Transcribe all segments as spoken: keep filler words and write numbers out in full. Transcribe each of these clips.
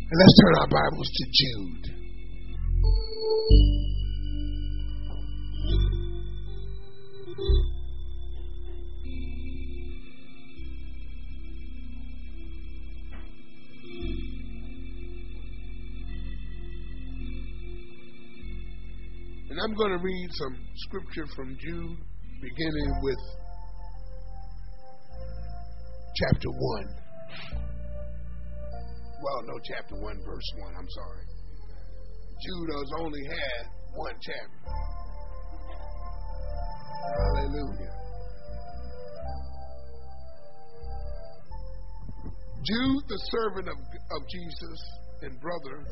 And let's turn our Bibles to Jude. And I'm going to read some scripture from Jude, beginning with chapter one. Well, no, chapter one, verse one. I'm sorry. Jude has only had one chapter. Hallelujah. Jude, the servant of, of Jesus and brother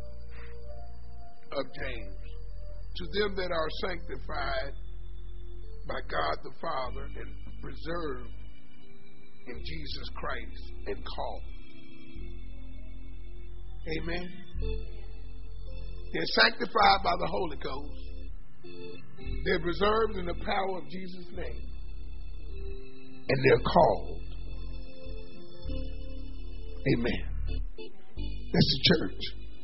of James, to them that are sanctified by God the Father and preserved in Jesus Christ and called. Amen. They're sanctified by the Holy Ghost. They're preserved in the power of Jesus' name. And they're called. Amen. That's the church.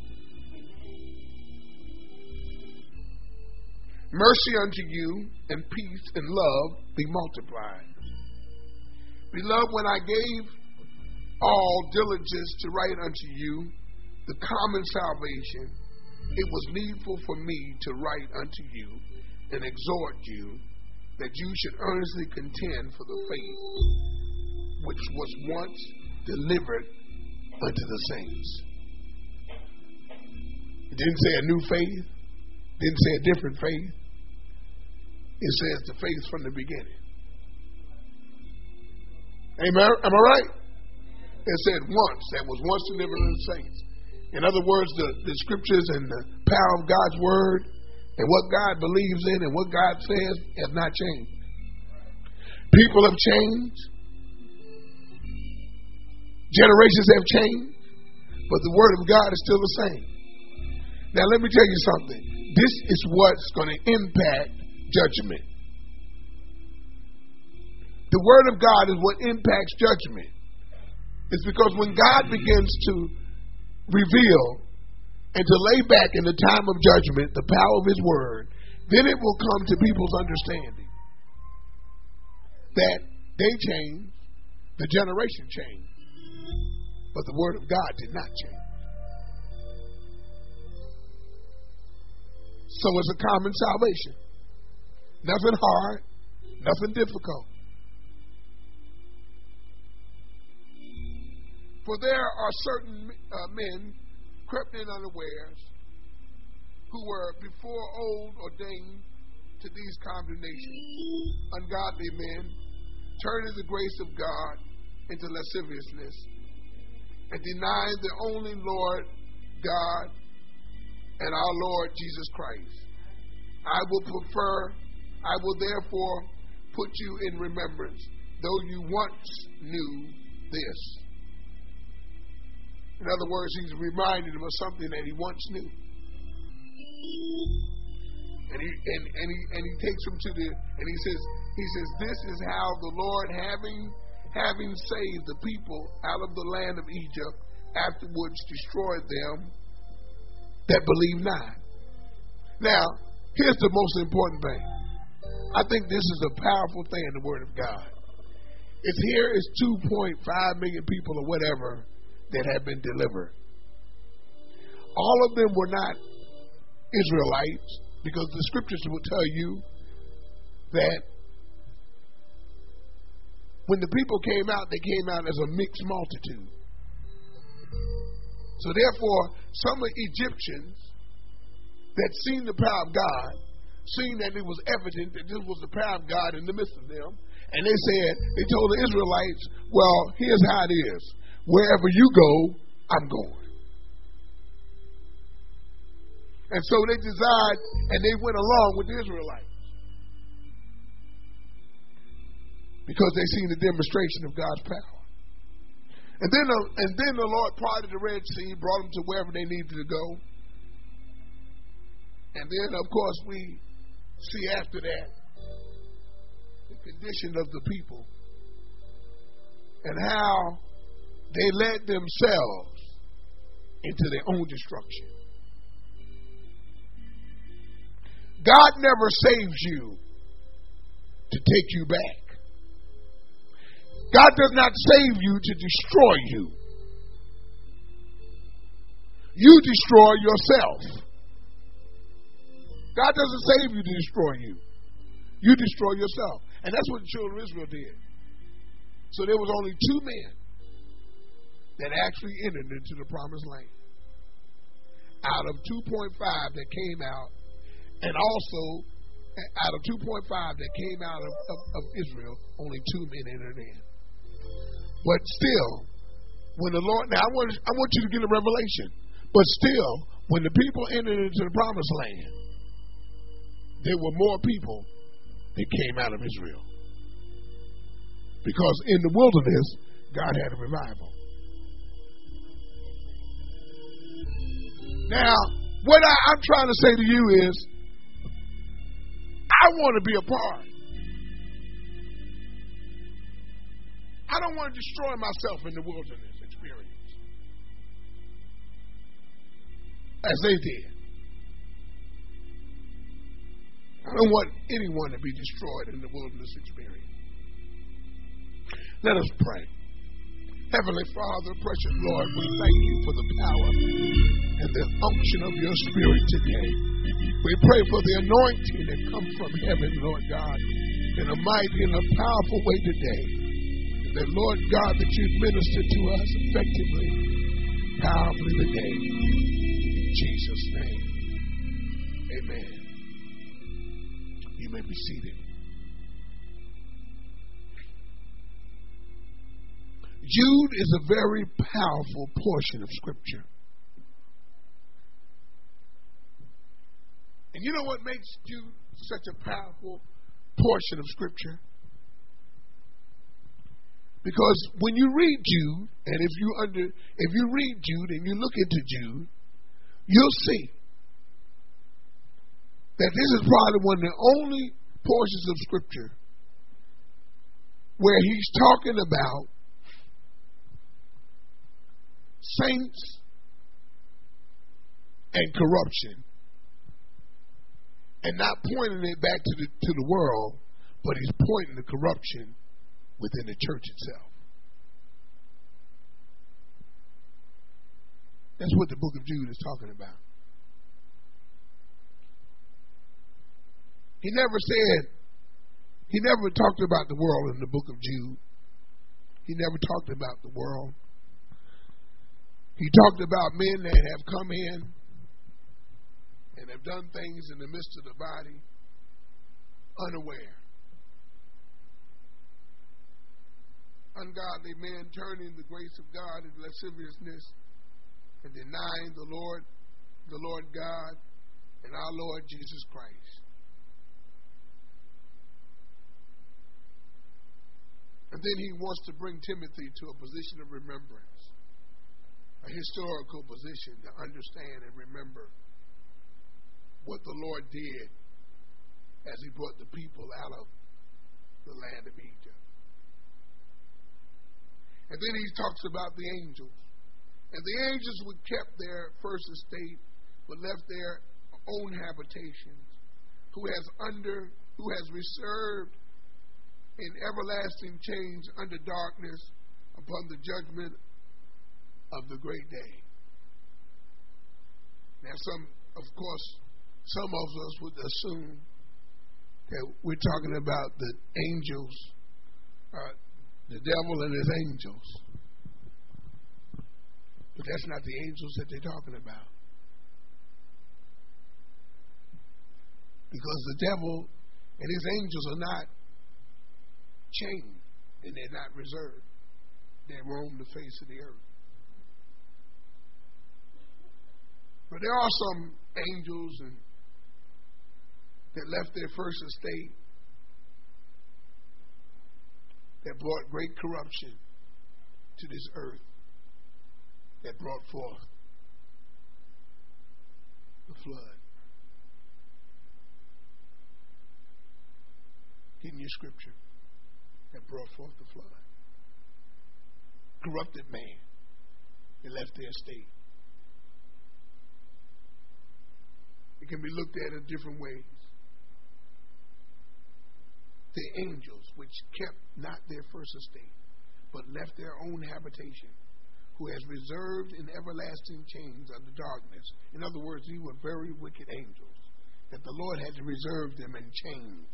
Mercy unto you, and peace and love be multiplied. Beloved, when I gave all diligence to write unto you the common salvation, it was needful for me to write unto you and exhort you that you should earnestly contend for the faith which was once delivered unto the saints. It didn't say a new faith, didn't say a different faith. It says the faith from the beginning. Amen? Am I right? It said once, that was once delivered unto the saints. In other words, the, the scriptures and the power of God's word and what God believes in and what God says has not changed. People have changed. Generations have changed. But the word of God is still the same. Now let me tell you something. This is what's going to impact judgment. The word of God is what impacts judgment. It's because when God begins to reveal and to lay back in the time of judgment the power of his word, then it will come to people's understanding that they changed, the generation changed, but the word of God did not change. So it's a common salvation. Nothing hard, nothing difficult. For there are certain uh, men crept in unawares who were before old ordained to these condemnations, ungodly men, turning the grace of God into lasciviousness and denying the only Lord God and our Lord Jesus Christ. I will prefer I will therefore put you in remembrance, though you once knew this. In other words, he's reminding them of something that he once knew. And he and, and he and he takes them to the and he says he says this is how the Lord having having saved the people out of the land of Egypt afterwards destroyed them that believe not. Now, here's the most important thing. I think this is a powerful thing in the Word of God. It's here is two point five million people or whatever that have been delivered. All of them were not Israelites, because the scriptures will tell you that when the people came out, they came out as a mixed multitude. So therefore, some Egyptians that seen the power of God, seeing that it was evident that this was the power of God in the midst of them, and they said, they told the Israelites, well, here's how it is. Wherever you go, I'm going. And so they desired, and they went along with the Israelites, because they seen the demonstration of God's power. And then, the, and then the Lord parted the Red Sea, brought them to wherever they needed to go. And then, of course, we see after that the condition of the people and how they led themselves into their own destruction. God never saves you to take you back. God does not save you to destroy you. You destroy yourself. God doesn't save you to destroy you. You destroy yourself. And that's what the children of Israel did. So there was only two men that actually entered into the promised land. Out of two point five that came out, and also out of two point five that came out of, of, of Israel, only two men entered in. But still, when the Lord, now I want, I want you to get a revelation, but still, when the people entered into the promised land, there were more people that came out of Israel. Because in the wilderness, God had a revival. Now, what I, I'm trying to say to you is, I want to be a part. I don't want to destroy myself in the wilderness experience, as they did. I don't want anyone to be destroyed in the wilderness experience. Let us pray. Heavenly Father, precious Lord, we thank you for the power and the unction of your Spirit today. We pray for the anointing that comes from heaven, Lord God, in a mighty and a powerful way today. That, Lord God, that you've ministered to us effectively, powerfully today. In Jesus' name, amen. You may be seated. Jude is a very powerful portion of Scripture. And you know what makes Jude such a powerful portion of Scripture? Because when you read Jude, and if you under if you read Jude and you look into Jude, you'll see that this is probably one of the only portions of Scripture where he's talking about saints and corruption, and not pointing it back to the to the world, but he's pointing the corruption within the church itself. That's what the book of Jude is talking about. He never said, he never talked about the world in the book of Jude. He never talked about the world. He talked about men that have come in and have done things in the midst of the body unaware. Ungodly men turning the grace of God into lasciviousness and denying the Lord, the Lord God, and our Lord Jesus Christ. And then he wants to bring Timothy to a position of remembrance, a historical position to understand and remember what the Lord did as he brought the people out of the land of Egypt. And then he talks about the angels. And the angels were kept their first estate, but left their own habitations, who has under who has reserved in everlasting chains under darkness upon the judgment of the great day. Now, some, of course, some of us would assume that we're talking about the angels, uh, the devil and his angels. But that's not the angels that they're talking about. Because the devil and his angels are not chained and they're not reserved. They roam the face of the earth. But there are some angels and that left their first estate that brought great corruption to this earth, that brought forth the flood. In your scripture, that brought forth the flood. Corrupted man, they left their estate It can be looked at in different ways. The angels, which kept not their first estate, but left their own habitation, who has reserved in everlasting chains under darkness. In other words, these were very wicked angels, that the Lord had to reserve them in chains.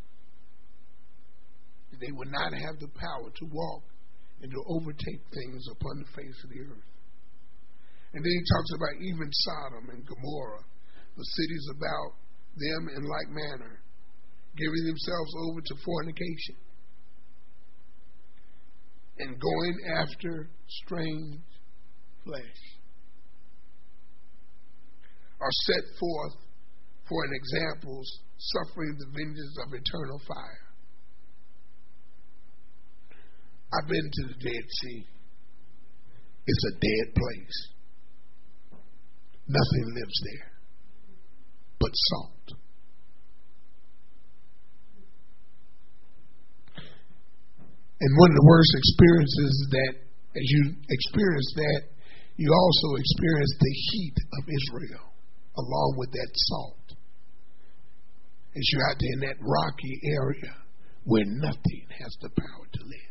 They would not have the power to walk and to overtake things upon the face of the earth. And then he talks about even Sodom and Gomorrah, the cities about them in like manner, giving themselves over to fornication and going after strange flesh, are set forth for an example, suffering the vengeance of eternal fire. I've been to the Dead Sea. It's a dead place. Nothing lives there but salt. And one of the worst experiences is that as you experience that, you also experience the heat of Israel along with that salt. As you're out there in that rocky area where nothing has the power to live.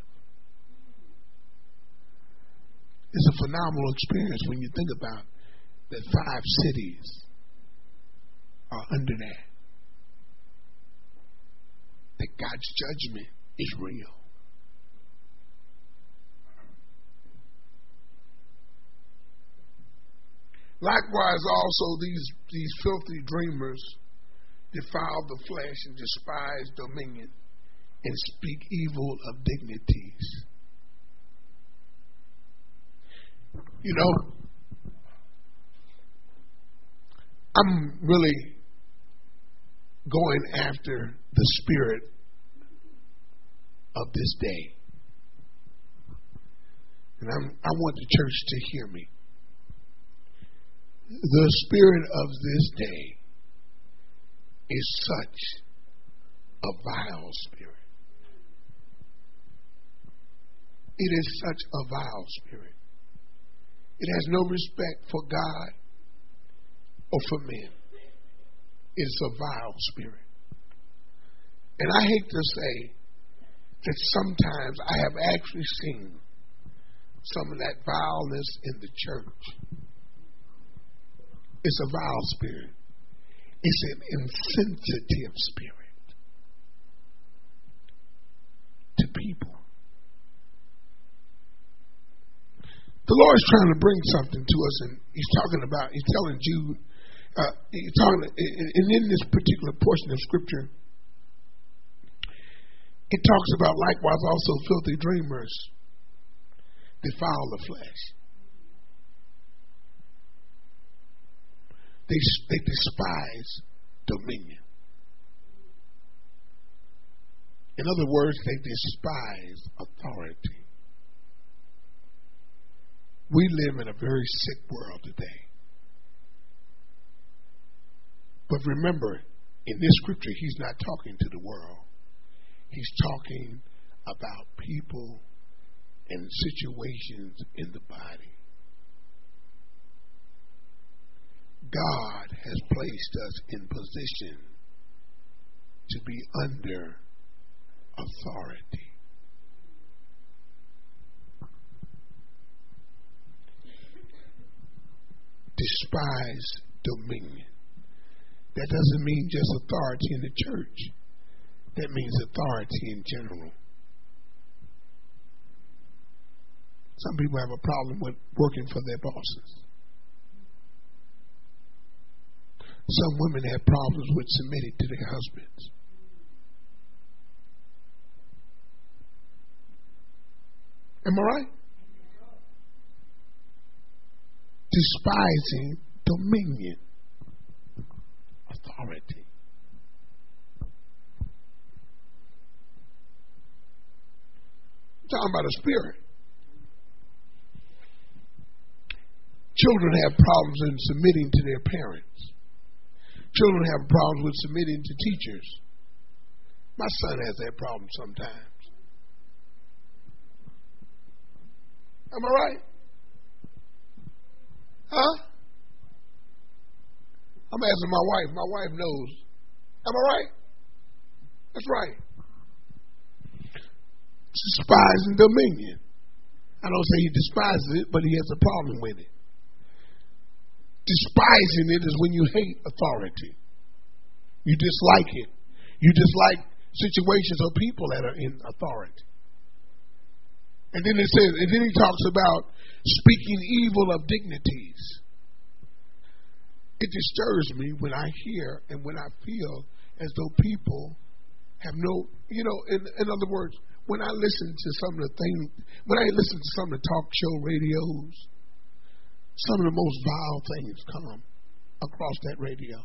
It's a phenomenal experience when you think about that five cities are under that. That God's judgment is real. Likewise, also, these, these filthy dreamers defile the flesh and despise dominion and speak evil of dignities. You know, I'm really going after the spirit of this day. And I'm, I want the church to hear me. The spirit of this day is such a vile spirit. It is such a vile spirit. It has no respect for God or for men. It's a vile spirit. And I hate to say that sometimes I have actually seen some of that vileness in the church. It's a vile spirit. It's an insensitive spirit to people. The Lord is trying to bring something to us, and He's talking about, He's telling Jude, uh, he's talking, and in this particular portion of Scripture, it talks about likewise also filthy dreamers defile the flesh. They, they despise dominion. In other words, they despise authority. We live in a very sick world today. But remember, in this scripture, he's not talking to the world. He's talking about people and situations in the body. God has placed us in position to be under authority. Despise dominion. That doesn't mean just authority in the church. That means authority in general. Some people have a problem with working for their bosses. Some women have problems with submitting to their husbands. Am I right? Despising dominion, authority. I'm talking about a spirit. Children have problems in submitting to their parents. Children have problems with submitting to teachers. My son has that problem sometimes. Am I right? Huh? I'm asking my wife. My wife knows. Am I right? That's right. Despising dominion. I don't say he despises it, but he has a problem with it. Despising it is when you hate authority. You dislike it. You dislike situations or people that are in authority. And then it says, and then he talks about speaking evil of dignities. It disturbs me when I hear and when I feel as though people have no, you know, in, in other words, when I listen to some of the things, when I listen to some of the talk show radios, some of the most vile things come across that radio.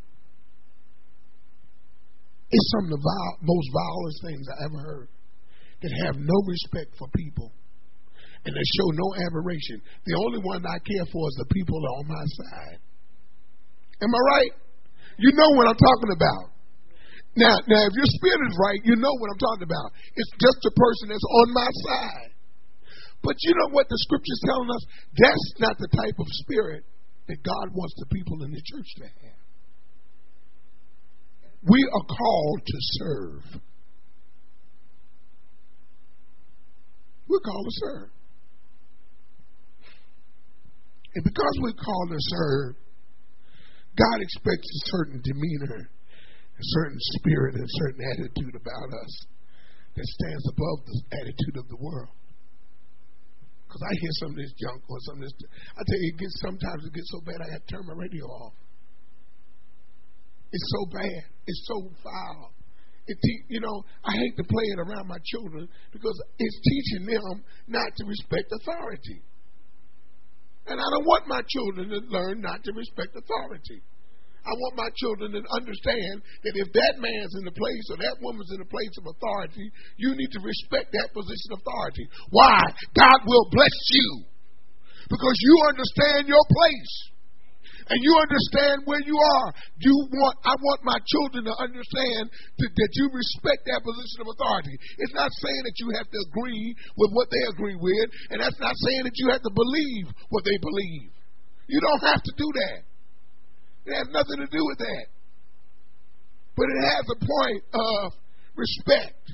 It's some of the vile, most vilest things I ever heard that have no respect for people and that show no admiration. The only one I care for is the people that are on my side. Am I right? You know what I'm talking about. Now, now, if your spirit is right, you know what I'm talking about. It's just the person that's on my side. But you know what the scripture's telling us? That's not the type of spirit that God wants the people in the church to have. We are called to serve. We're called to serve. And because we're called to serve, God expects a certain demeanor, a certain spirit, and a certain attitude about us that stands above the attitude of the world. Because I hear some of this junk or some of this. I tell you, it gets, sometimes it gets so bad I have to turn my radio off. It's so bad. It's so foul. It te- you know, I hate to play it around my children because it's teaching them not to respect authority. And I don't want my children to learn not to respect authority. I want my children to understand that if that man's in the place or that woman's in the place of authority, you need to respect that position of authority. Why? God will bless you because you understand your place. And you understand where you are. You want, I want my children to understand that, that you respect that position of authority. It's not saying that you have to agree with what they agree with, and that's not saying that you have to believe what they believe. You don't have to do that. It has nothing to do with that. But it has a point of respect.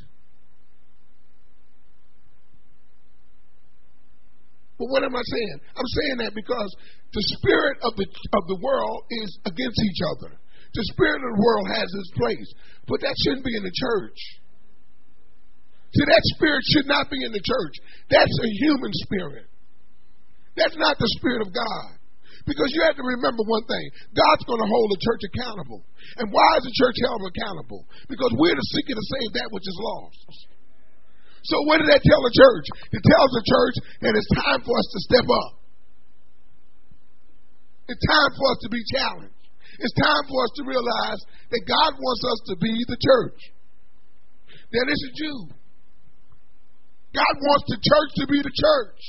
But what am I saying? I'm saying that because the spirit of the of the world is against each other. The spirit of the world has its place. But that shouldn't be in the church. See, that spirit should not be in the church. That's a human spirit. That's not the spirit of God. Because you have to remember one thing. God's going to hold the church accountable. And why is the church held accountable? Because we're the seeking to save that which is lost. So what did that tell the church? It tells the church that it's time for us to step up. It's time for us to be challenged. It's time for us to realize that God wants us to be the church. Now listen, Jew. God wants the church to be the church.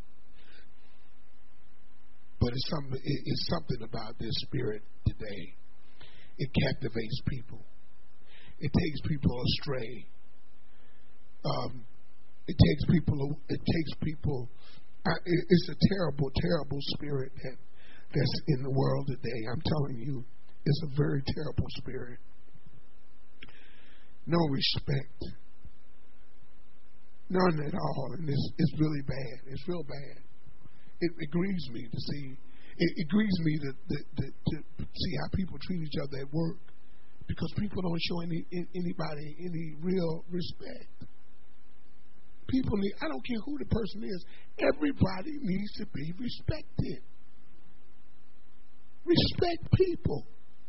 But it's something, it's something about this spirit today. It captivates people. It takes people astray. Um, it takes people. It takes people. Uh, it, it's a terrible, terrible spirit that that's in the world today. I'm telling you, it's a very terrible spirit. No respect, none at all, and it's it's really bad. It's real bad. It, it grieves me to see. It, it grieves me to, to, to, to see how people treat each other at work, because people don't show any anybody any real respect. People need, I don't care who the person is, everybody needs to be respected. Respect people.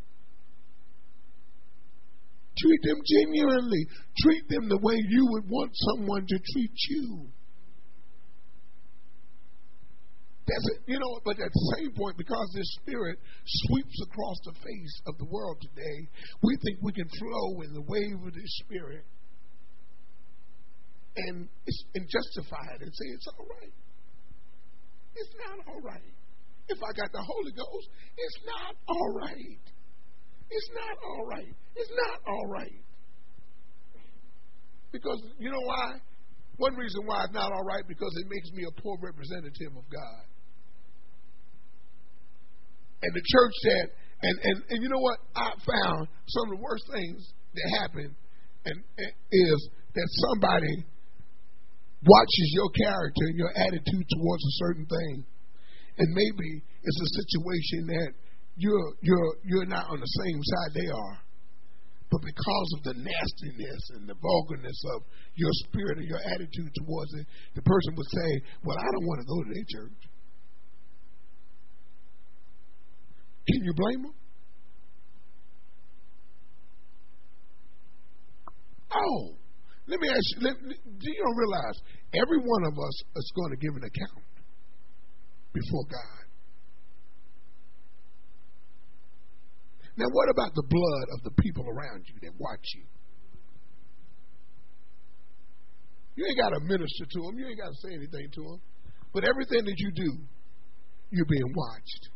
Treat them genuinely. Treat them the way you would want someone to treat you. That's it, you know, but at the same point, because this spirit sweeps across the face of the world today, we think we can flow in the wave of this spirit and, and justify it and say it's all right. It's not all right. If I got the Holy Ghost, it's not all right. It's not all right. It's not all right. Because you know why? One reason why it's not all right, because it makes me a poor representative of God. And the church that And, and and you know what? I found some of the worst things that happen and, and is that somebody watches your character and your attitude towards a certain thing, and maybe it's a situation that you're you're you're not on the same side they are, but because of the nastiness and the vulgarness of your spirit and your attitude towards it, the person would say, "Well, I don't want to go to their church." Can you blame them? Oh, let me ask you, let, do you don't realize every one of us is going to give an account before God? Now, what about the blood of the people around you that watch you? You ain't got to minister to them. You ain't got to say anything to them. But everything that you do, you're being watched.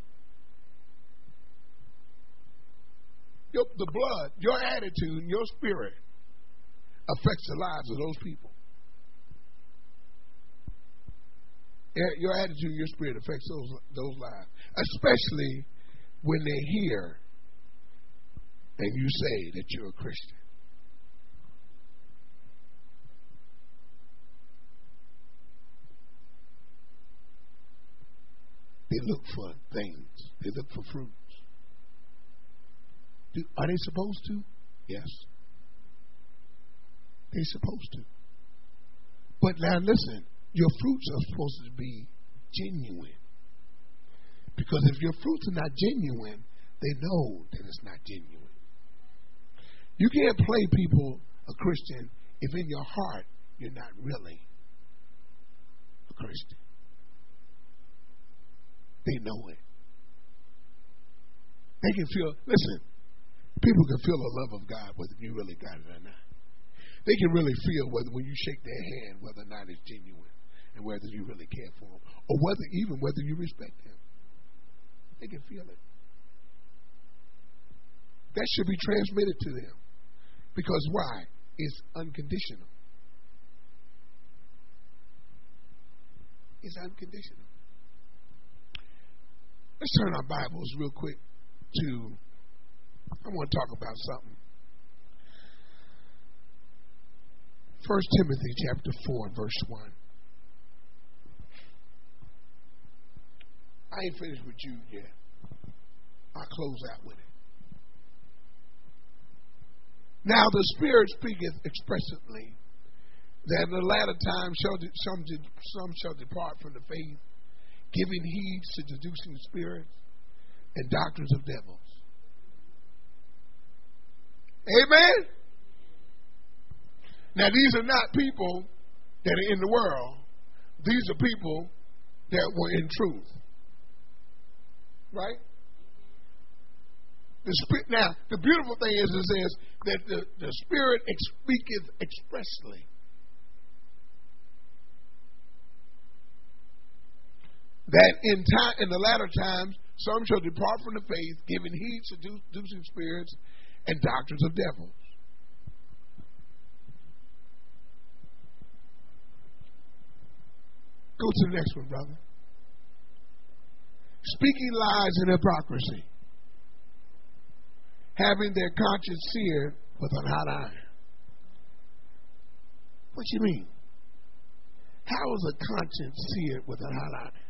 Your, the blood, your attitude, your spirit affects the lives of those people. Your attitude, your spirit affects those those lives, especially when they hear and you say that you're a Christian. They look for things. They look for fruits. Do, are they supposed to? Yes. They're supposed to. But now listen, your fruits are supposed to be genuine. Because if your fruits are not genuine, they know that it's not genuine. You can't play people a Christian if in your heart you're not really a Christian. They know it. They can feel, listen, people can feel the love of God whether you really got it or not. They can really feel whether when you shake their hand whether or not it's genuine and whether you really care for them or whether even whether you respect them. They can feel it. That should be transmitted to them. Because why? It's unconditional. It's unconditional. Let's turn our Bibles real quick to, I want to talk about something. First Timothy chapter four, verse one. I ain't finished with you yet. I'll close out with it. Now the Spirit speaketh expressly that in the latter time shall de- some, de- some shall depart from the faith, giving heed to seducing spirits and doctrines of devils. Amen? Now, these are not people that are in the world. These are people that were in truth. Right? The spirit, now, the beautiful thing is, it says that the, the Spirit speaketh expressly. That in time, in the latter times, some shall depart from the faith, giving heed to seducing spirits and doctrines of devils. Go to the next one, brother. Speaking lies and hypocrisy, having their conscience seared with a hot iron. What you mean? How is a conscience seared with a hot iron?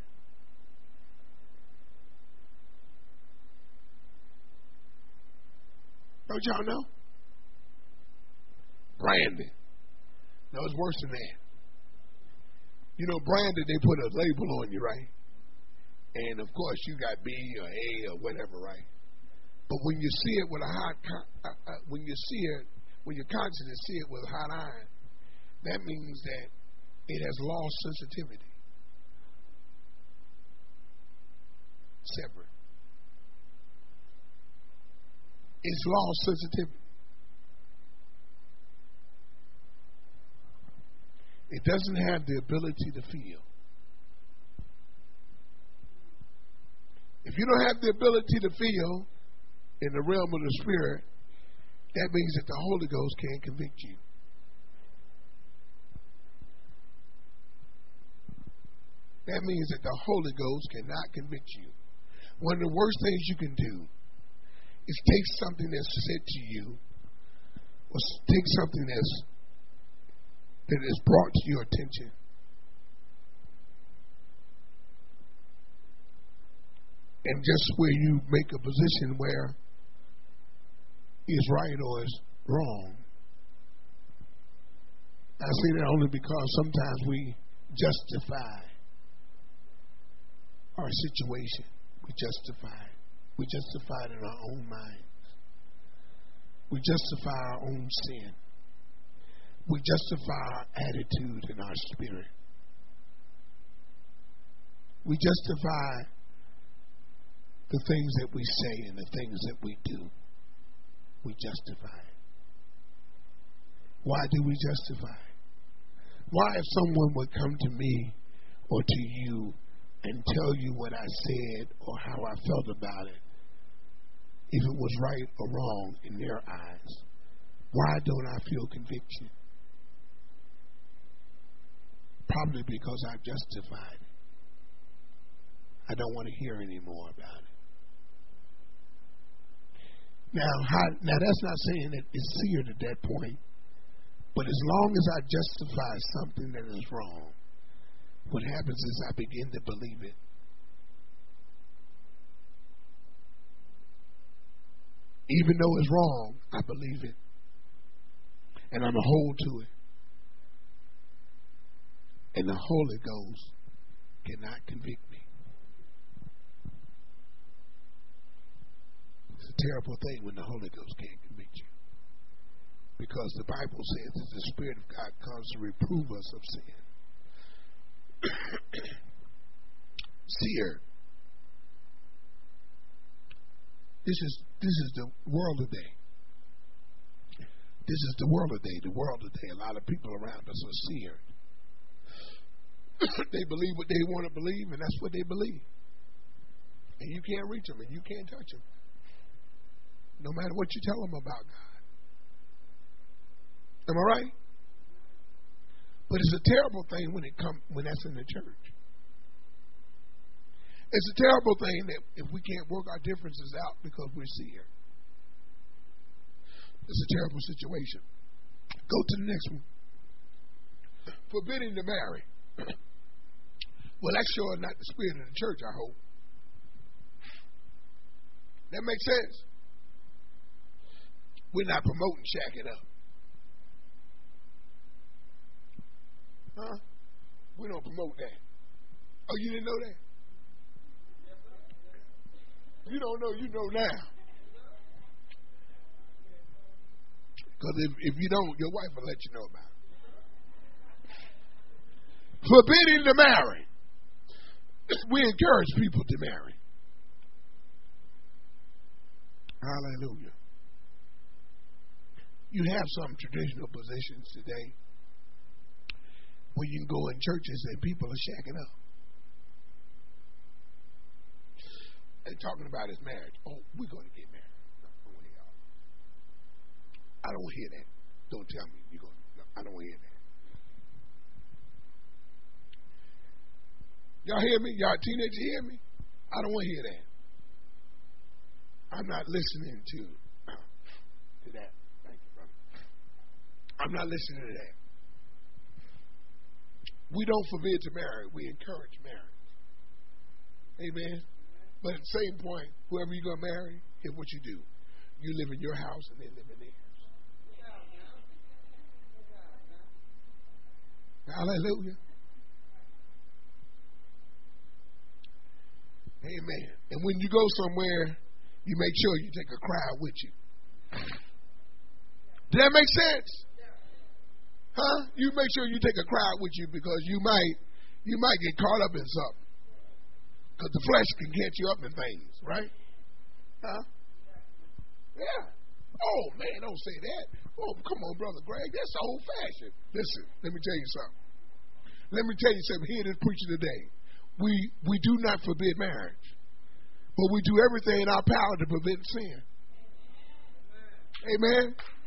Don't y'all know? Branded. No, it's worse than that. You know, branded, they put a label on you, right? And of course, you got B or A or whatever, right? But when you see it with a hot, uh, uh, when you see it, when your conscience see it with a hot iron, that means that it has lost sensitivity. Separate. It's lost sensitivity. It doesn't have the ability to feel. If you don't have the ability to feel in the realm of the Spirit, that means that the Holy Ghost can't convict you. That means that the Holy Ghost cannot convict you. One of the worst things you can do is take something that's said to you, or take something that's that is brought to your attention, and just where you make a position where is right or is wrong. I say that only because sometimes we justify our situation. We justify it. We justify it in our own minds. We justify our own sin. We justify our attitude and our spirit. We justify the things that we say and the things that we do. We justify it. Why do we justify it? Why, if someone would come to me or to you and tell you what I said or how I felt about it, if it was right or wrong in their eyes, why don't I feel conviction? Probably because I've justified it. I don't want to hear any more about it. Now, how, now that's not saying that it's seared at that point, but as long as I justify something that is wrong, what happens is I begin to believe it. Even though it's wrong, I believe it. And I'm a hold to it. And the Holy Ghost cannot convict me. It's a terrible thing when the Holy Ghost can't convict you. Because the Bible says that the Spirit of God comes to reprove us of sin. Seer. This is this is the world today. This is the world today. The world today. A lot of people around us are seared. They believe what they want to believe, and that's what they believe. And you can't reach them, and you can't touch them. No matter what you tell them about God. Am I right? But it's a terrible thing when it come when that's in the church. It's a terrible thing that if we can't work our differences out because we're seer. It's a terrible situation. Go to the next one. Forbidding to marry. Well, that's sure not the spirit of the church, I hope. That makes sense? We're not promoting shacking up. Huh? We don't promote that. Oh, you didn't know that? You don't know, you know now. Because if, if you don't, your wife will let you know about it. Forbidding to marry. We encourage people to marry. Hallelujah. You have some traditional positions today where you can go in churches and people are shacking up. And talking about his marriage. Oh, we're going to get married. No, I don't want to hear all. I don't want to hear that. Don't tell me you're going to. No, I don't want to hear that. Y'all hear me? Y'all teenagers hear me? I don't want to hear that. I'm not listening to, uh, to that. Thank you, brother. I'm not listening to that. We don't forbid to marry. We encourage marriage. Amen? But at the same point, whoever you're going to marry, here's what you do. You live in your house and they live in theirs. Hallelujah. Amen. And when you go somewhere, you make sure you take a crowd with you. Does that make sense? Huh? You make sure you take a crowd with you because you might you might get caught up in something. Because the flesh can catch you up in things, right? Huh? Yeah. Oh, man, don't say that. Oh, come on, Brother Greg. That's old-fashioned. Listen, let me tell you something. Let me tell you something. Hear this preacher today. We, we do not forbid marriage. But we do everything in our power to prevent sin. Amen?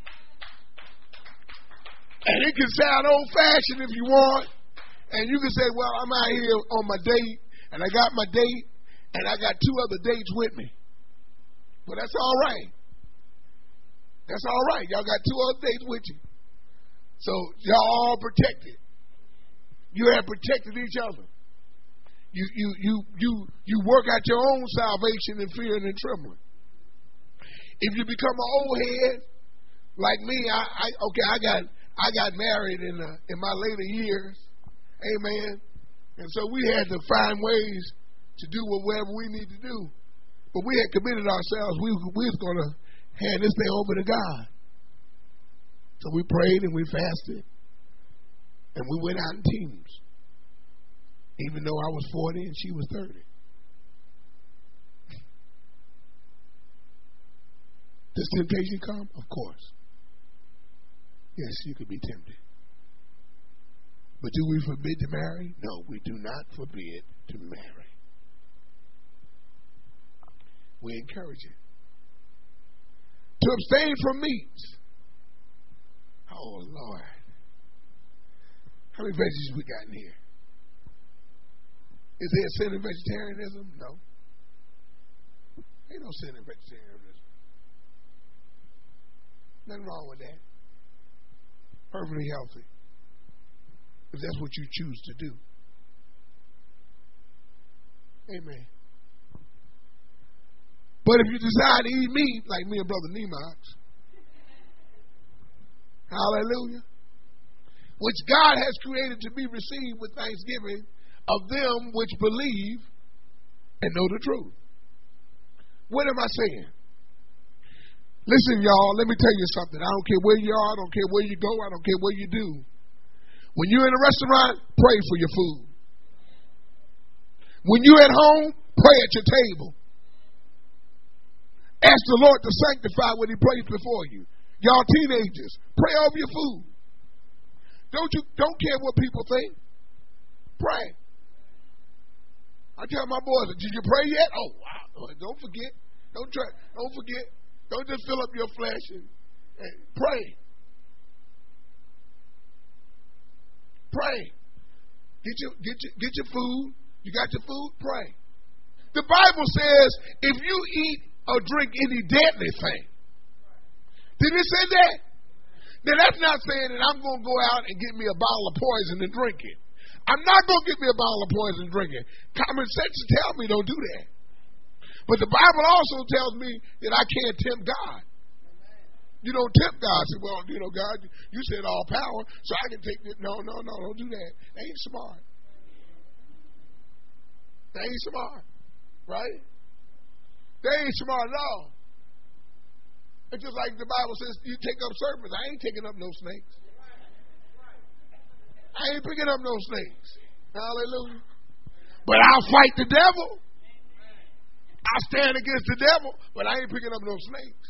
And it can sound old-fashioned if you want. And you can say, well, I'm out here on my date. And I got my date, and I got two other dates with me. But that's all right. That's all right. Y'all got two other days with you. So y'all all protected. You have protected each other. You you you you you work out your own salvation in fear and in trembling. If you become an old head like me, I, I okay, I got I got married in uh, in my later years, amen. And so we had to find ways to do whatever we need to do. But we had committed ourselves. We we was going to hand this thing over to God. So we prayed and we fasted, and we went out in teams. Even though I was forty and she was thirty. Does temptation come? Of course. Yes, you could be tempted. But do we forbid to marry? No, we do not forbid to marry. We encourage it. To abstain from meats. Oh, Lord. How many veggies we got in here? Is there a sin in vegetarianism? No. Ain't no sin in vegetarianism. Nothing wrong with that. Perfectly healthy. If that's what you choose to do. Amen. But if you decide to eat meat, like me and Brother Nemox, hallelujah, which God has created to be received with thanksgiving of them which believe and know the truth. What am I saying? Listen, y'all, let me tell you something. I don't care where you are, I don't care where you go, I don't care what you do. When you're in a restaurant, pray for your food. When you're at home, pray at your table. Ask the Lord to sanctify what He placed before you. Y'all teenagers, pray over your food. Don't you don't care what people think. Pray. I tell my boys, did you pray yet? Oh wow! Don't forget. Don't try. Don't forget. Don't just fill up your flesh and, and pray. Pray. Get your get your get your food. You got your food? Pray. The Bible says if you eat or drink any deadly thing. Did it say that? Now that's not saying that I'm going to go out and get me a bottle of poison and drink it. I'm not going to get me a bottle of poison and drink it. Common sense tells me don't do that. But the Bible also tells me that I can't tempt God. You don't tempt God. Say, well, you know, God, you said all power, so I can take it. No, no, no, don't do that. That ain't smart. That ain't smart. Right? That ain't smart at all. It's just like the Bible says, you take up serpents. I ain't taking up no snakes. I ain't picking up no snakes. Hallelujah. But I'll fight the devil. I stand against the devil, but I ain't picking up no snakes.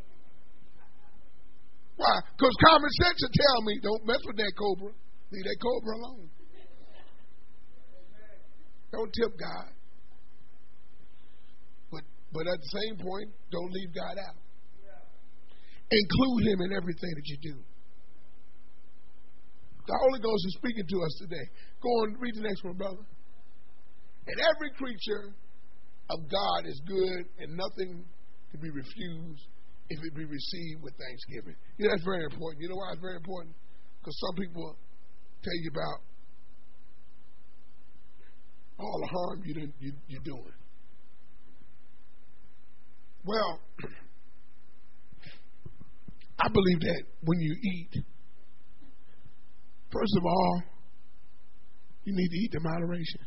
Why? Because common sense will tell me, don't mess with that cobra. Leave that cobra alone. Don't tempt God. But but at the same point, don't leave God out. Include Him in everything that you do. The Holy Ghost is speaking to us today. Go on, read the next one, brother. And every creature of God is good, and nothing can be refused if it be received with thanksgiving. You know, that's very important. You know why it's very important? Because some people tell you about all the harm you didn't, you, you're doing. Well, I believe that when you eat, first of all, you need to eat in moderation.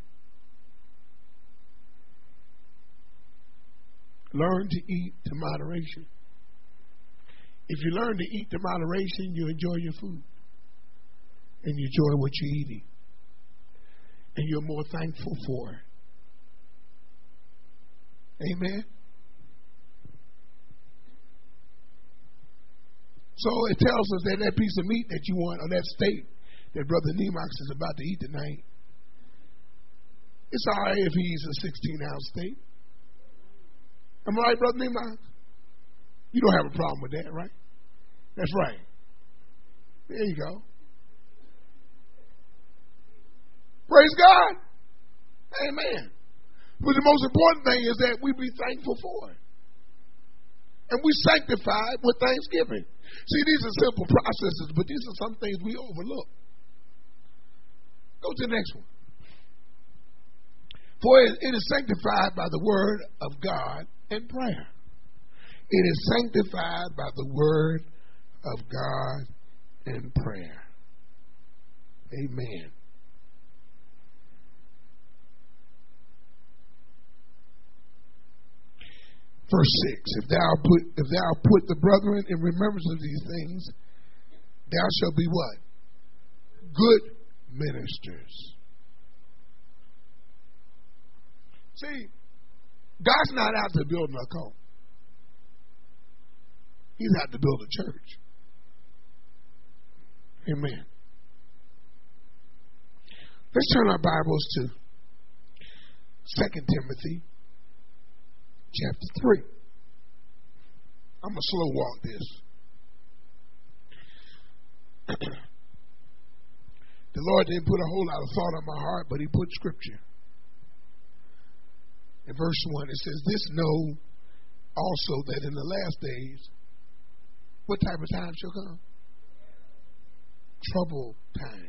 Learn to eat to moderation. If you learn to eat to moderation, you enjoy your food. And you enjoy what you're eating. And you're more thankful for it. Amen? So it tells us that that piece of meat that you want, or that steak that Brother Nemox is about to eat tonight, it's all right if he eats a sixteen-ounce steak. Am I right, Brother Nemox? You don't have a problem with that, right? That's right. There you go. Praise God. Amen. But the most important thing is that we be thankful for it. And we sanctify it with thanksgiving. See, these are simple processes, but these are some things we overlook. Go to the next one. For it, it is sanctified by the word of God and prayer. It is sanctified by the word of God and prayer. Amen. Verse six, if thou put if thou put the brethren in remembrance of these things, thou shalt be what? Good ministers. See, God's not out to build a cult. He's out to build a church. Amen. Let's turn our Bibles to Second Timothy chapter three. I'm going to slow walk this. The Lord didn't put a whole lot of thought on my heart, but He put scripture. In verse one, it says, this know also that in the last days, what type of time shall come? Trouble times.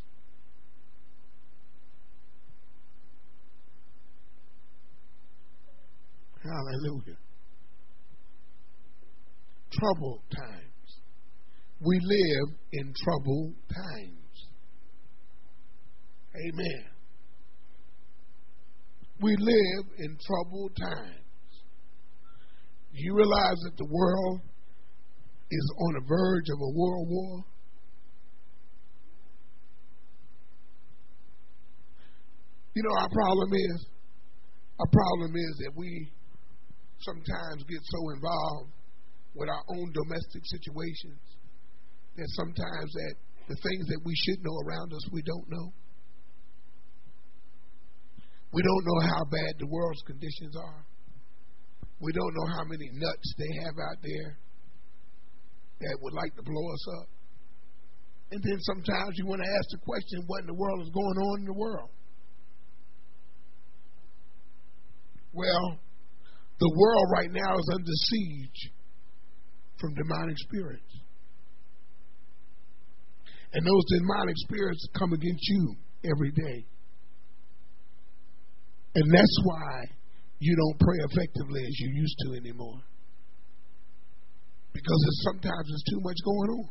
Hallelujah. Trouble times. We live in troubled times. Amen. We live in troubled times. Do you realize that the world is on the verge of a world war? You know, our problem is, our problem is that we sometimes get so involved with our own domestic situations that sometimes that the things that we should know around us, we don't know. We don't know how bad the world's conditions are. We don't know how many nuts they have out there that would like to blow us up. And then sometimes you want to ask the question, what in the world is going on in the world? Well, the world right now is under siege from demonic spirits. And those demonic spirits come against you every day. And that's why you don't pray effectively as you used to anymore. Because it's, sometimes there's too much going on.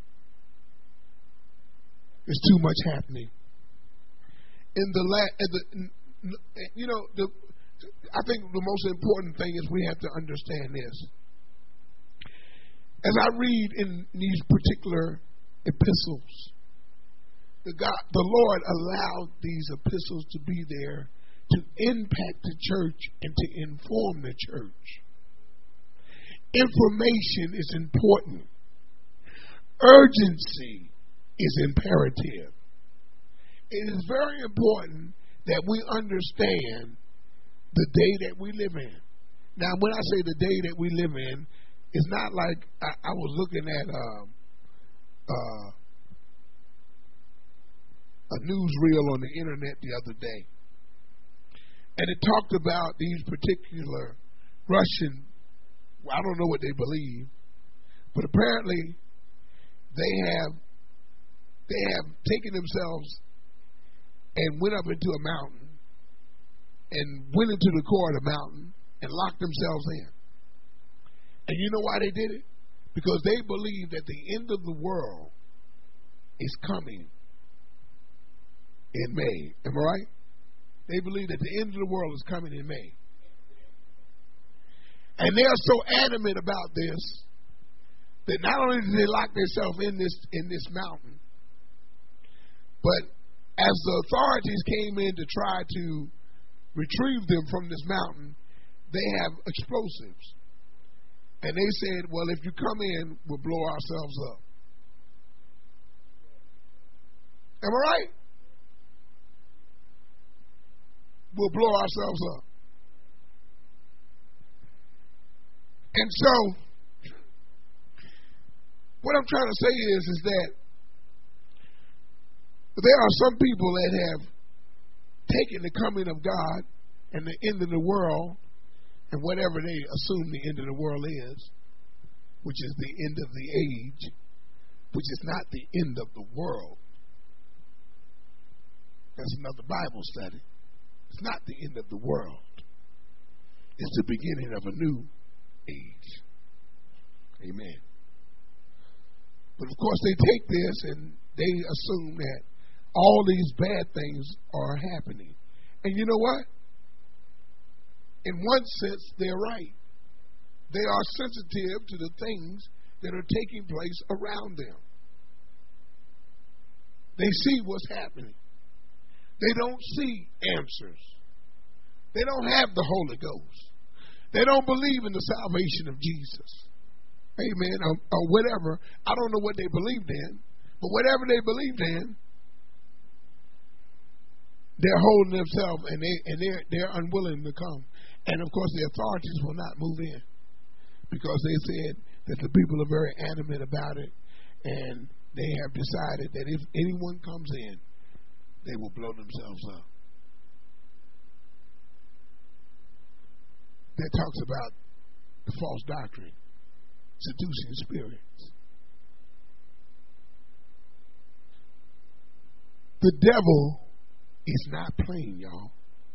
There's too much happening. In the, la- in the you know, the, I think the most important thing is we have to understand this. As I read in these particular epistles, the God, the Lord allowed these epistles to be there to impact the church and to inform the church. Information is important. Urgency is imperative. It is very important that we understand the day that we live in. Now, when I say the day that we live in, it's not like I, I was looking at uh, uh, a newsreel on the internet the other day. And it talked about these particular Russian, I don't know what they believe, but apparently they have they have taken themselves and went up into a mountain and went into the core of the mountain and locked themselves in. And you know why they did it? Because they believe that the end of the world is coming in May. Am I right? They believe that the end of the world is coming in May. And they are so adamant about this that not only did they lock themselves in this in this mountain, but as the authorities came in to try to retrieve them from this mountain, they have explosives. And they said, well, if you come in, we'll blow ourselves up. Am I right? We'll blow ourselves up. And so, what I'm trying to say is, is that there are some people that have taken the coming of God and the end of the world And whatever they assume the end of the world is, which is the end of the age, which is not the end of the world. That's another Bible study. It's not the end of the world. It's the beginning of a new age. Amen. But of course they take this and they assume that all these bad things are happening. And you know what? In one sense, they're right. They are sensitive to the things that are taking place around them. They see what's happening. They don't see answers. They don't have the Holy Ghost. They don't believe in the salvation of Jesus. Amen. Or, or whatever. I don't know what they believed in, but whatever they believed in, they're holding themselves and they and they're they're unwilling to come. And of course the authorities will not move in because they said that the people are very animate about it, and they have decided that if anyone comes in, they will blow themselves up. That talks about the false doctrine, seducing spirits. The devil is not playing, y'all.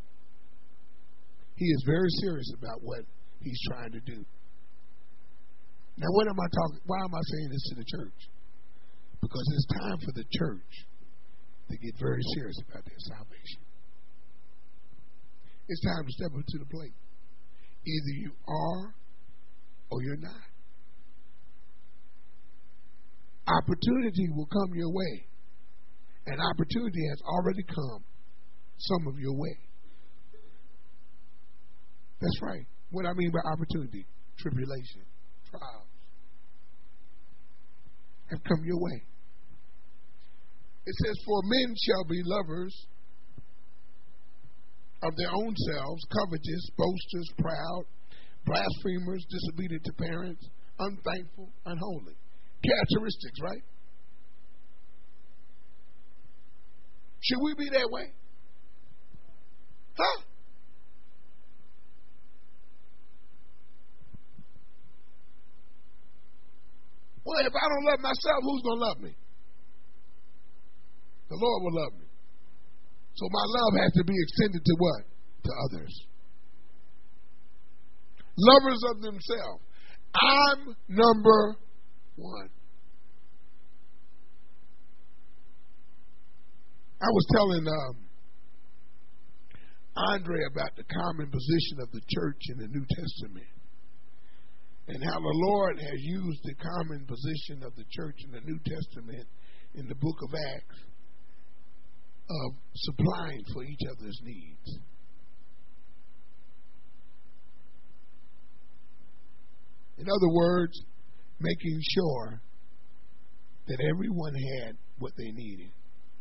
He is very serious about what he's trying to do. Now, what am I talking? Why am I saying this to the church? Because it's time for the church to get very serious about their salvation. It's time to step up to the plate. Either you are or you're not. Opportunity will come your way. And opportunity has already come some of your way. That's right. What I mean by opportunity, tribulation, trials have come your way. It says, for men shall be lovers of their own selves, covetous, boasters, proud, blasphemers, disobedient to parents, unthankful, unholy. Characteristics, right? Should we be that way? Huh? Well, if I don't love myself, who's going to love me? The Lord will love me. So my love has to be extended to what? To others. Lovers of themselves. I'm number one. I was telling um, Andre about the common position of the church in the New Testament, and how the Lord has used the common position of the church in the New Testament in the book of Acts of supplying for each other's needs. In other words, making sure that everyone had what they needed.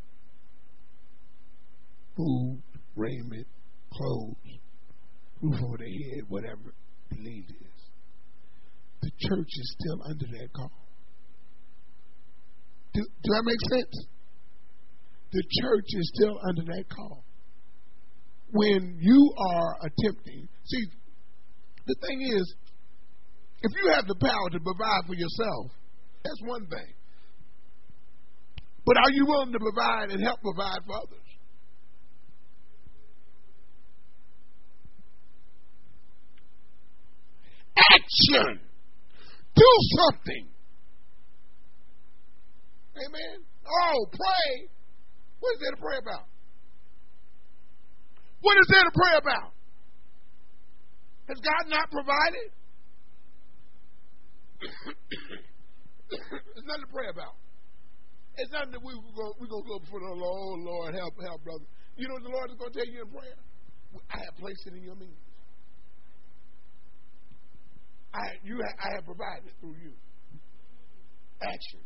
Food, raiment, clothes, roof over their head, whatever the need is. The church is still under that call. Do, do that make sense? The church is still under that call. When you are attempting, see, the thing is, if you have the power to provide for yourself, that's one thing. But are you willing to provide and help provide for others? Action! Do something! Amen? Oh, pray! What is there to pray about? What is there to pray about? Has God not provided? There's nothing to pray about. It's nothing that we go, we go go before the Lord. Oh, Lord, help, help, brother. You know what the Lord is going to tell you in prayer? I have placed it in your means. I, you, I have provided through you. Action.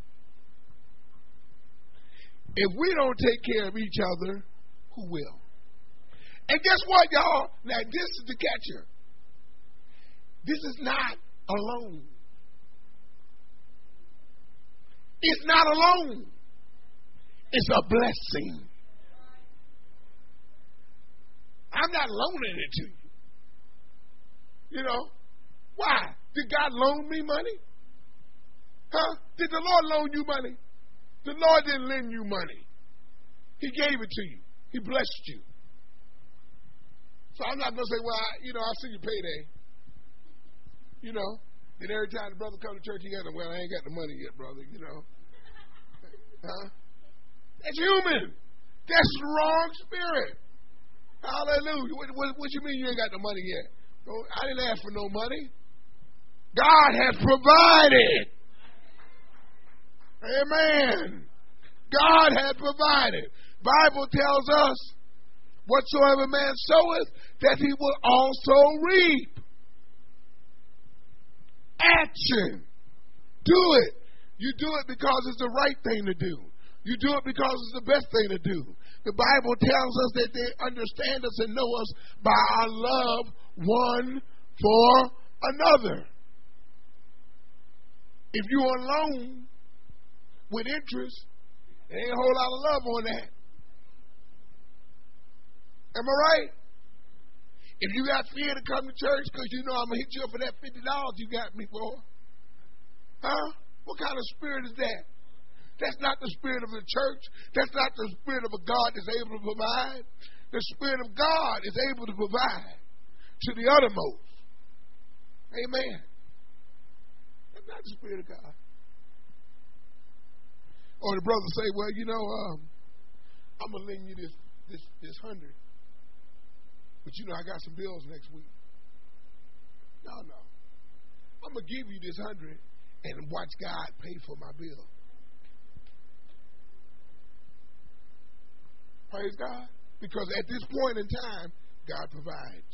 If we don't take care of each other, who will? And guess what, y'all? Now, this is the catcher. This is not alone. It's not alone. It's a blessing. I'm not loaning it to you. You know, why? Did God loan me money? Huh? Did the Lord loan you money? The Lord didn't lend you money. He gave it to you. He blessed you. So I'm not going to say, well, I, you know, I'll see you payday. You know, then every time the brother come to church, he got, well, I ain't got the money yet, brother, you know. Huh? That's human. That's the wrong spirit. Hallelujah. What, what, what you mean you ain't got the money yet? No, I didn't ask for no money. God has provided. Amen. God has provided. Bible tells us, whatsoever man soweth, that he will also reap. Action. Do it. You do it because it's the right thing to do. You do it because it's the best thing to do. The Bible tells us that they understand us and know us by our love one for another. If you are alone with interest, there ain't a whole lot of love on that. Am I right? If you got fear to come to church because you know I'm going to hit you up for that fifty dollars you got me for. Huh? What kind of spirit is that? That's not the spirit of the church. That's not the spirit of a God that's able to provide. The spirit of God is able to provide to the uttermost. Amen. That's not the spirit of God. Or the brother say, well, you know, um, I'm going to lend you this, this, this hundred. But you know, I got some bills next week. No, no. I'm going to give you this hundred and watch God pay for my bill. Praise God. Because at this point in time, God provides.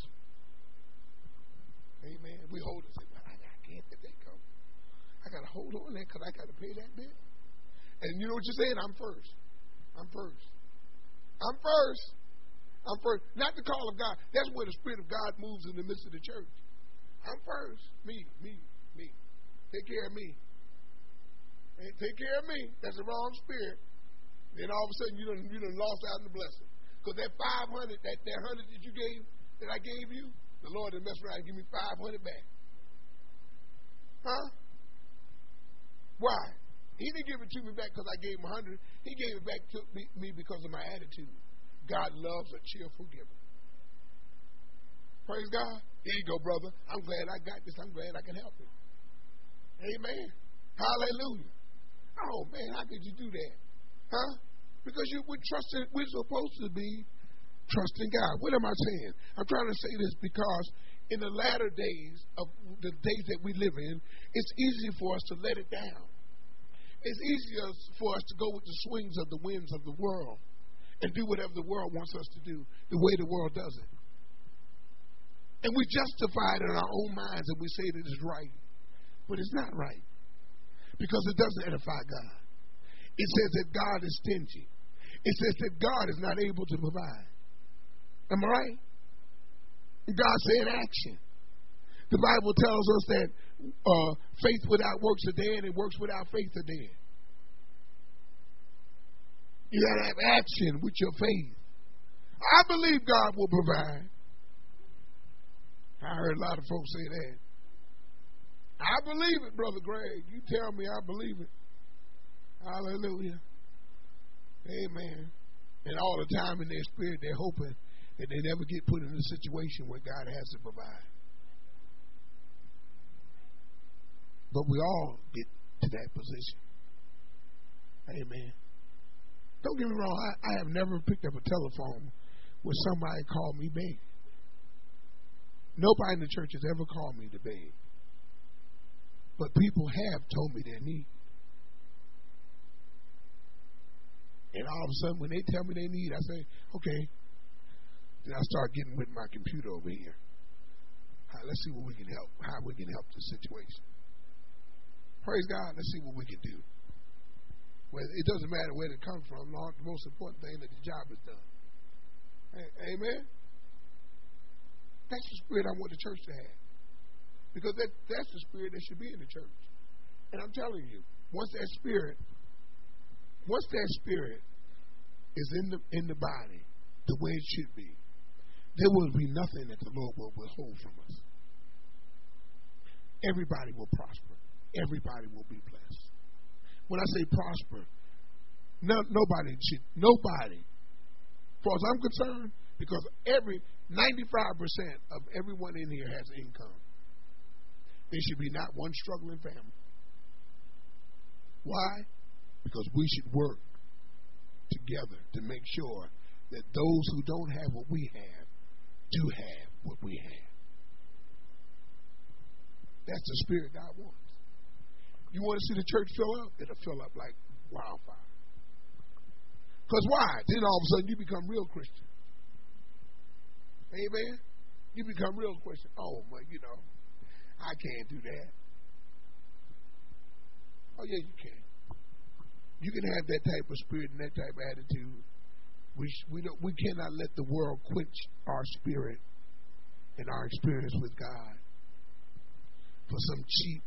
Amen. We hold it. Say, well, I can't let that go. I got to hold on that because I got to pay that bill. And you know what you're saying? I'm first. I'm first. I'm first. I'm first. Not the call of God. That's where the Spirit of God moves in the midst of the church. I'm first. Me, me, me. Take care of me. And take care of me. That's the wrong spirit. Then all of a sudden you done, you done lost out in the blessing. Because that five hundred, that, that hundred that you gave, that I gave you, the Lord done messed around and give me five hundred back. Huh? Why? He didn't give it to me back because I gave him a hundred. He gave it back to me, me because of my attitude. God loves a cheerful giver. Praise God. Here you go, brother. I'm glad I got this. I'm glad I can help it. Amen. Hallelujah. Oh, man, how could you do that? Huh? Because you, we're, trusting, we're supposed to be trusting God. What am I saying? I'm trying to say this because in the latter days of the days that we live in, it's easy for us to let it down. It's easier for us to go with the swings of the winds of the world and do whatever the world wants us to do, the way the world does it. And we justify it in our own minds and we say that it's right. But it's not right. Because it doesn't edify God. It says that God is stingy. It says that God is not able to provide. Am I right? God said action. The Bible tells us that uh, faith without works are dead and works without faith are dead. You got to have action with your faith. I believe God will provide. I heard a lot of folks say that. I believe it, Brother Greg. You tell me I believe it. Hallelujah. Amen. And all the time in their spirit, they're hoping that they never get put in a situation where God has to provide. But we all get to that position. Amen. Don't get me wrong. I, I have never picked up a telephone where somebody called me beg. Nobody in the church has ever called me to beg. But people have told me their need. And all of a sudden, when they tell me they need, I say, okay. Then I start getting with my computer over here. Right, let's see what we can help, how we can help the situation. Praise God. Let's see what we can do. Well, it doesn't matter where it comes from. The most important thing that the job is done. Amen? That's the spirit I want the church to have. Because that, that's the spirit that should be in the church. And I'm telling you, once that spirit, once that spirit is in the in the body the way it should be, there will be nothing that the Lord will withhold from us. everybody will prosper. Everybody will be blessed. When I say prosper, no, nobody should, nobody, as far as I'm concerned, because every ninety-five percent of everyone in here has income. There should be not one struggling family. Why? Because we should work together to make sure that those who don't have what we have do have what we have. That's the spirit God wants. You want to see the church fill up? It'll fill up like wildfire. Because why? Then all of a sudden you become real Christian. Amen? You become real Christian. Oh, well, you know, I can't do that. Oh, yeah, you can. You can have that type of spirit and that type of attitude. We we don't we cannot let the world quench our spirit and our experience with God for some cheap,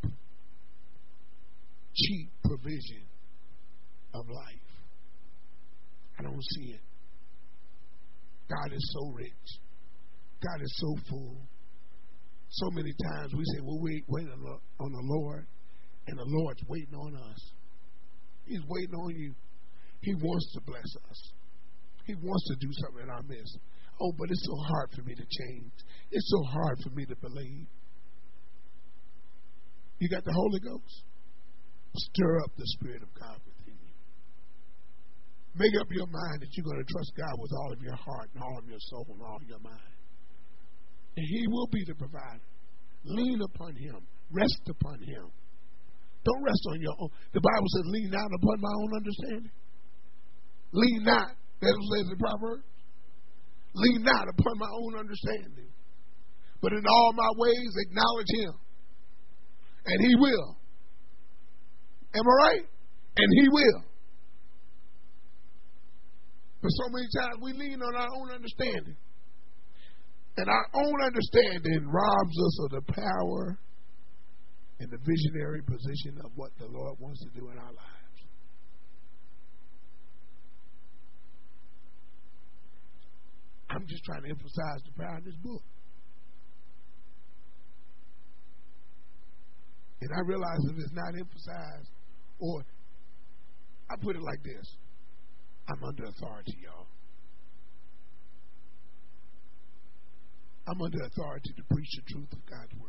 cheap provision of life. I don't see it. God is so rich. God is so full. So many times we say, well, we wait on the, on the Lord, and the Lord's waiting on us. He's waiting on you. He wants to bless us. He wants to do something in our midst. Oh, but it's so hard for me to change. It's so hard for me to believe. You got the Holy Ghost? Stir up the Spirit of God within you. Make up your mind that you're going to trust God with all of your heart and all of your soul and all of your mind. And He will be the provider. Lean upon Him. Rest upon Him. Don't rest on your own. The Bible says, lean not upon my own understanding. Lean not. That's what it says in Proverbs. Lean not upon my own understanding. But in all my ways, acknowledge Him. And He will. Am I right? And He will. But so many times we lean on our own understanding. And our own understanding robs us of the power and the visionary position of what the Lord wants to do in our lives. I'm just trying to emphasize the power of this book. And I realize if it's not emphasized, or I put it like this, I'm under authority, y'all. I'm under authority to preach the truth of God's word.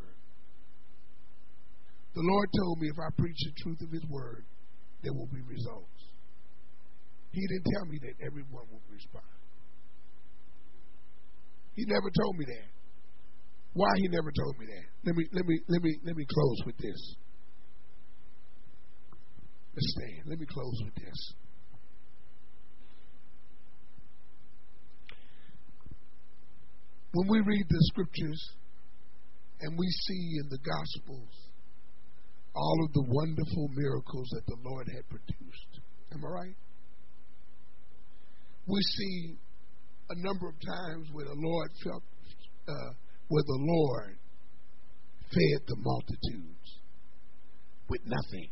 The Lord told me if I preach the truth of His word, there will be results. He didn't tell me that everyone would respond. He never told me that. Why He never told me that? Let me let me let me let me close with this. Let's stand. Let me close with this. When we read the scriptures and we see in the Gospels all of the wonderful miracles that the Lord had produced, am I right? We see a number of times where the Lord felt, uh, where the Lord fed the multitudes with nothing.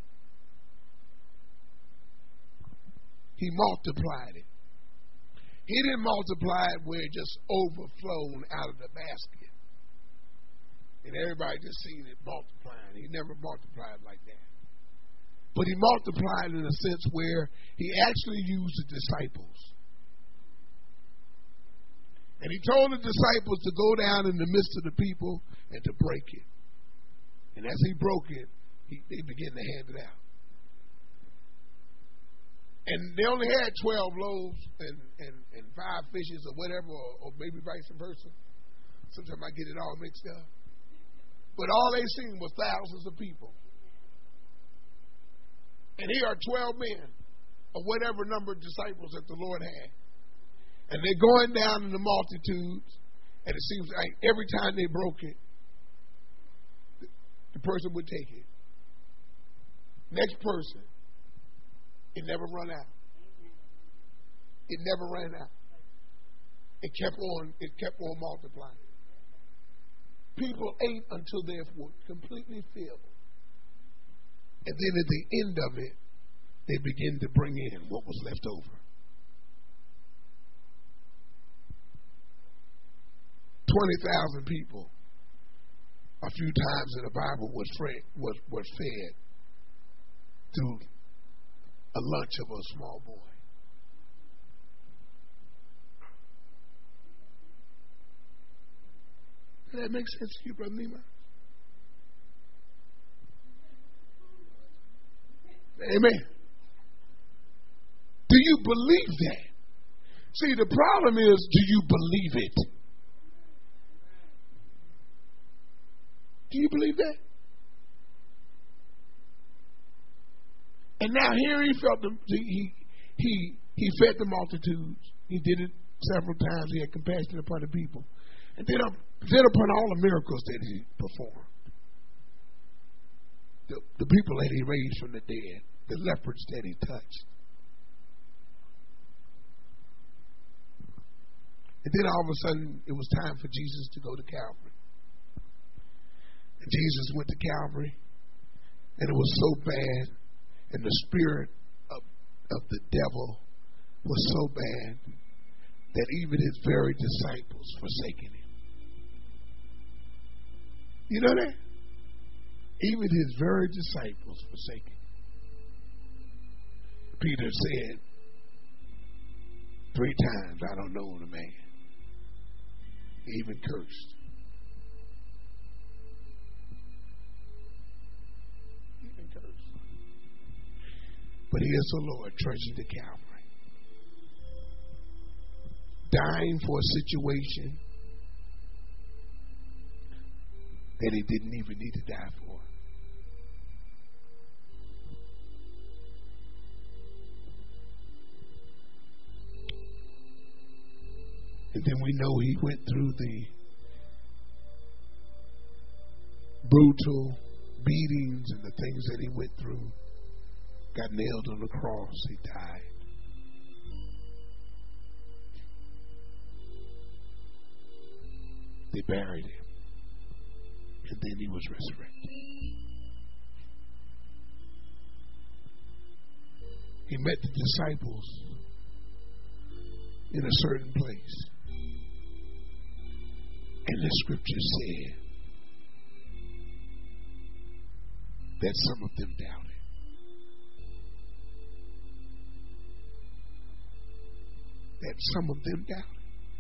He multiplied it. He didn't multiply it where it just overflowed out of the basket. And everybody just seen it multiplying. He never multiplied like that. But He multiplied in a sense where He actually used the disciples. And He told the disciples to go down in the midst of the people and to break it. And as He broke it, he, they began to hand it out. And they only had twelve loaves and, and, and five fishes or whatever, or, or maybe vice versa. Sometimes I get it all mixed up. But all they seen was thousands of people. And here are twelve men, or whatever number of disciples that the Lord had. And they're going down in the multitudes, and it seems like every time they broke it, the, the person would take it. Next person. It never run out. It never ran out. It kept on, it kept on multiplying. People ate until they were completely filled. And then at the end of it, they began to bring in what was left over. twenty thousand people a few times in the Bible was fed, was, was fed through a lunch of a small boy. Does that make sense to you, Brother Nehemiah? Amen. Do you believe that? See, the problem is, do you believe it? Do you believe that? And now here he felt the, he he he fed the multitudes. He did it several times. He had compassion upon the people, and then up, then upon all the miracles that he performed, the the people that he raised from the dead, the lepers that he touched, and then all of a sudden it was time for Jesus to go to Calvary. And Jesus went to Calvary, and it was so bad. And the spirit of, of the devil was so bad that even his very disciples forsaken him. You know that? Even his very disciples forsaken him. Peter said three times, I don't know the man. He even cursed. But here's the Lord trudging to Calvary, dying for a situation that he didn't even need to die for. And then we know he went through the brutal beatings and the things that he went through. Got nailed on the cross. He died. They buried him. And then he was resurrected. He met the disciples in a certain place. And the scripture said that some of them doubted. That some of them doubted.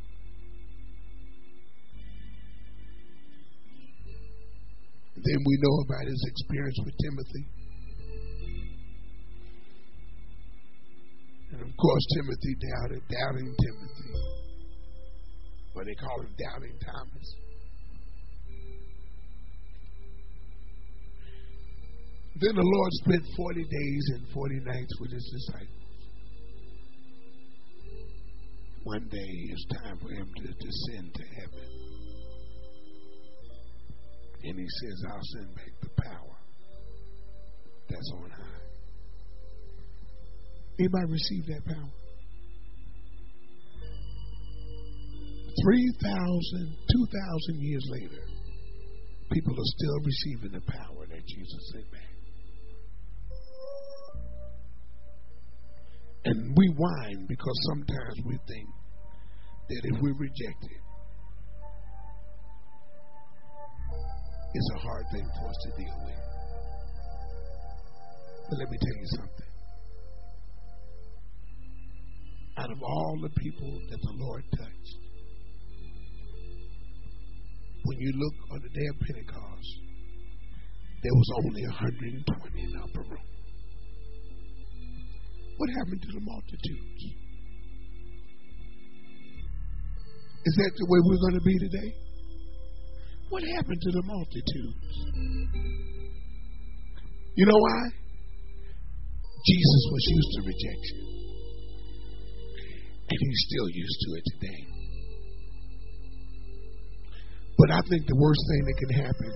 Then we know about his experience with Timothy. And of course, Timothy doubted, doubting Timothy. But they call him Doubting Thomas. Then the Lord spent forty days and forty nights with his disciples. One day it's time for him to descend to heaven. And he says, I'll send back the power that's on high. Anybody receive that power? three thousand, two thousand years later, people are still receiving the power that Jesus sent back. And we whine because sometimes we think that if we reject it, it's a hard thing for us to deal with. But let me tell you something. Out of all the people that the Lord touched, when you look on the day of Pentecost, there was only one hundred twenty in the upper room. What happened to the multitudes? Is that the way we're going to be today? What happened to the multitudes? You know why? Jesus was used to rejection. And he's still used to it today. But I think the worst thing that can happen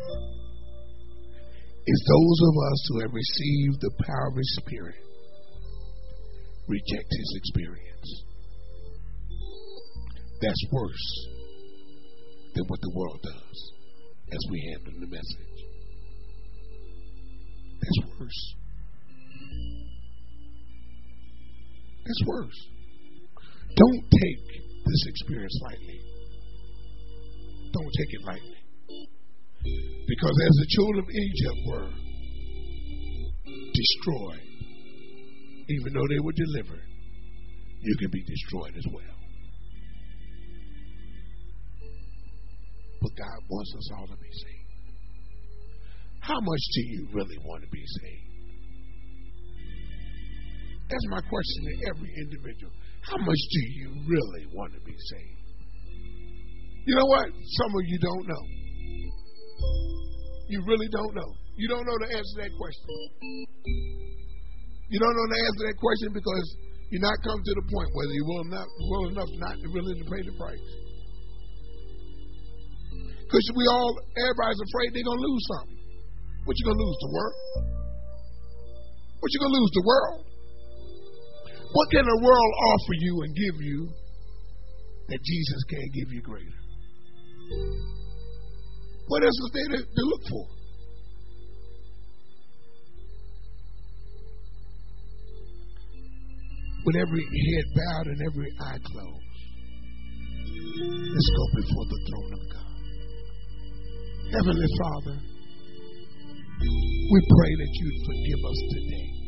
is those of us who have received the power of his Spirit reject his experience. That's worse than what the world does as we handle the message. That's worse. That's worse. Don't take this experience lightly. Don't take it lightly. Because as the children of Egypt were destroyed, even though they were delivered, you can be destroyed as well. But God wants us all to be saved. How much do you really want to be saved? That's my question to every individual. How much do you really want to be saved? You know what? Some of you don't know. You really don't know. You don't know the answer to that question. You don't know the answer to that question because you're not come to the point whether you're willing enough, willing enough not willing to pay the price. Because we all, everybody's afraid they're going to lose something. What you going to lose? The world? What you going to lose? The world? What can the world offer you and give you that Jesus can't give you greater? What else is there to, to look for? With every head bowed and every eye closed, let's go before the throne of God. Heavenly Father, we pray that you'd forgive us today.